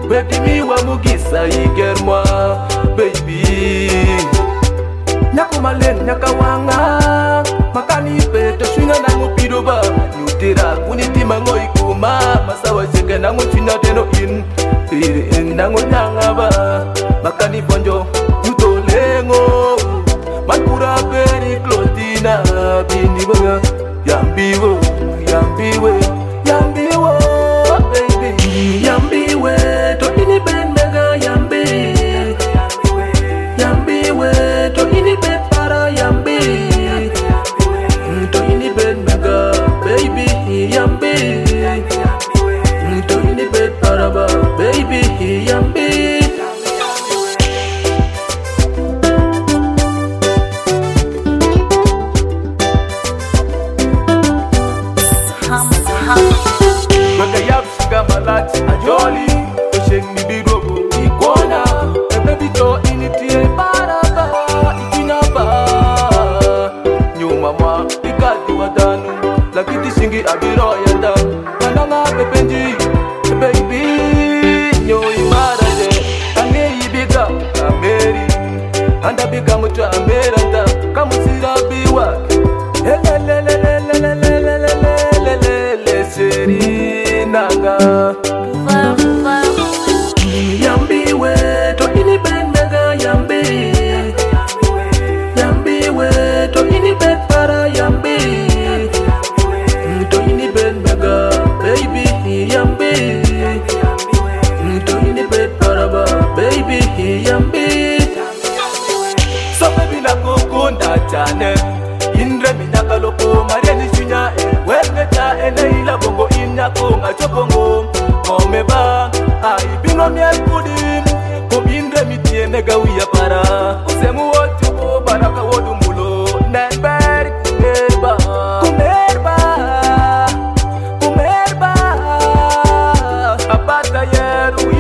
Baby mi wa mugisa igermwa baby. Nyako malen nyaka wanga makani peto swinga nango pidoba nyutira kuniti mango ikuma masawa cheke nango china teno in nango nyangaba makani bonjo nyutolengo makura beri clotina bini banga yambiwo baby yambiwe to ini ben mega yambiwe to ini ben para yambi to ini ben mega baby yambi to ini ben para ba baby yambi. Malati ajoli sheng mi birogo ikona baby to initie baraba ikina ba nyuma mwa ikati wadanu lakiti singi abiro yanda kananga bepenji baby nyo imaraje ane ibiga ameri anda biga mutu ameranda kamusira biwa seri nanga yambiwe to ini ben mega yambiwe to ini ben para yambi to ini ben mega baby yambi to ini ben para ba baby yambi. So baby na kukunda chane indre minaka loko mariani shunya weketa eneila bongo inyako ngachobongo ngomeba ai bingo miel kudim komindre mitie mega uya para usemu wotu bo baraka wodu mulo nember kumerba apata yeru